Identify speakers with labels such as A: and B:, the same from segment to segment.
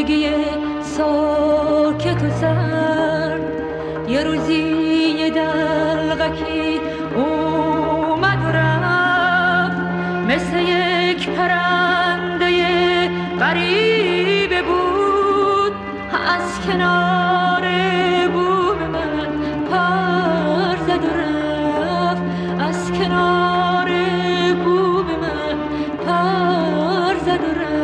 A: زندگی ساکت و سرد یه روزی یه دلغکی اومد و رفت، مثل یک پرنده غریبه بود، از کنار بوم من پر زد و رفت، از کنار بوم من پر زد و رفت.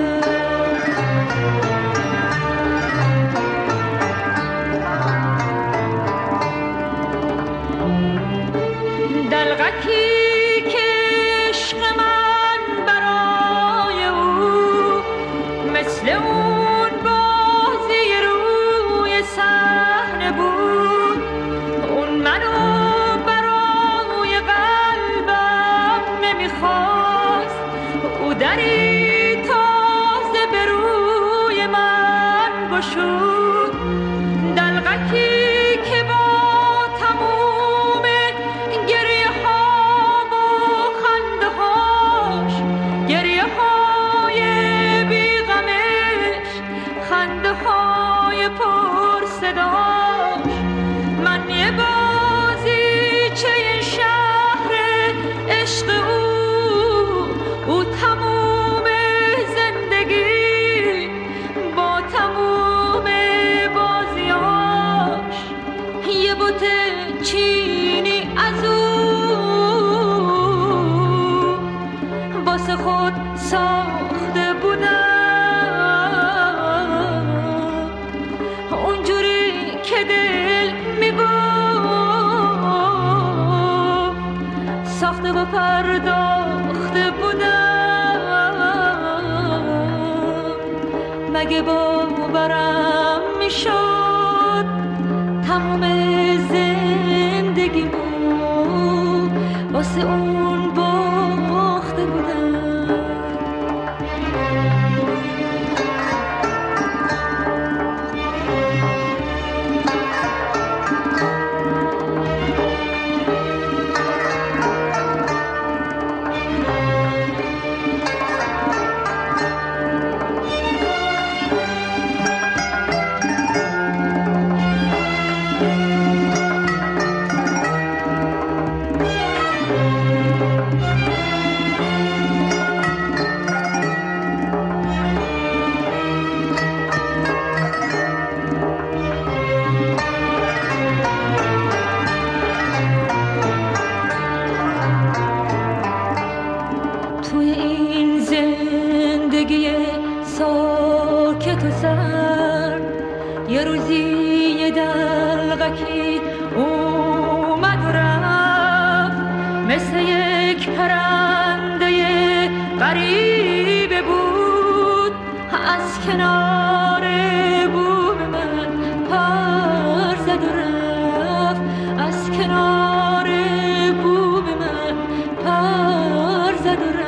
A: دلغکی که عشق من برای او مثل اون بازی روی صحنه بود، اون منو برای قلبم نمیخواست، او دری تازه به روی من گشود. دلغکی که با تموم گریه ها و خنده هاش، گریه های بیغمش، خنده های پر صداش، من یه بازیچه شهر عشق او تموم زندگی با تموم بازیاش، یه بوت چینی از او واسه خود ساخته بودم، اونجوری که دل میگفت ساخته و پرداخته بودم. مگه باورم میشد تمام زندگیمو واسه اون باخته بودم. توی این زندگی ساکت و سرد یه روزی یه دلغکی اومد و رفت، مثل یک پرنده غریبه بود، از کنار بوم من پر زد و رفت، از کنار بوم من پر زد و رفت.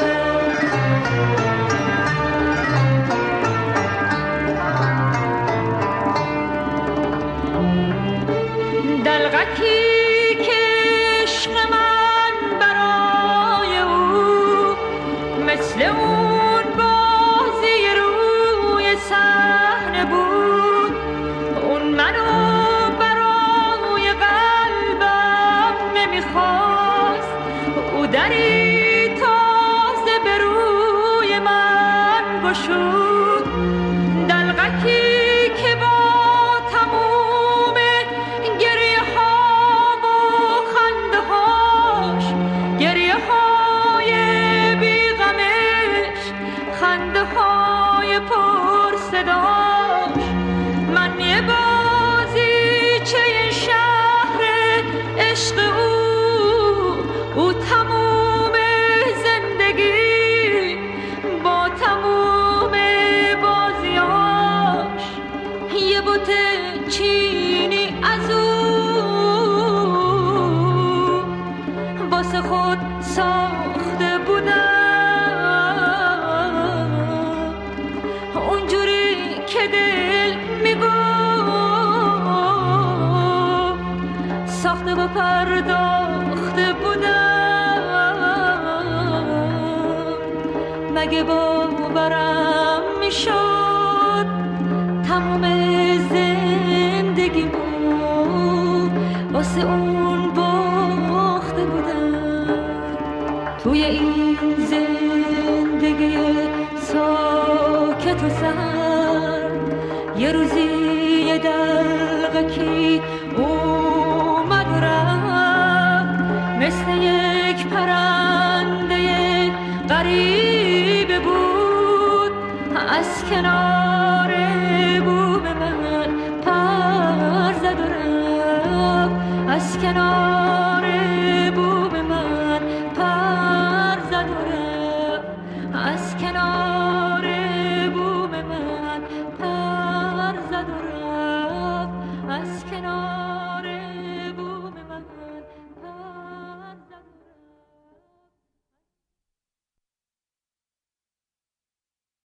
A: دلغکی که عشق من برای او مثل اون بازی روی صحنه بود، اون منو برای قلبم نمیخواست، او دری تازه به روی من گشود. دلغکی که با تموم گریه ها و خنده هاش، گریه های بیغمش، خنده های پر صداش، من یه بازیچه شهر عشق او تموم زندگی با تموم بازیاش، یه بوت چینی از او واسه خود ساخته بودم، اونجوری که دل میگفت ساخته و پرداخته بودم. مگه باورم میشد یه روزی یه دلغکی اومد و رفت، مثل یک پرنده غریبه بود، از کنار بوم من پر زد و رفت، از کنار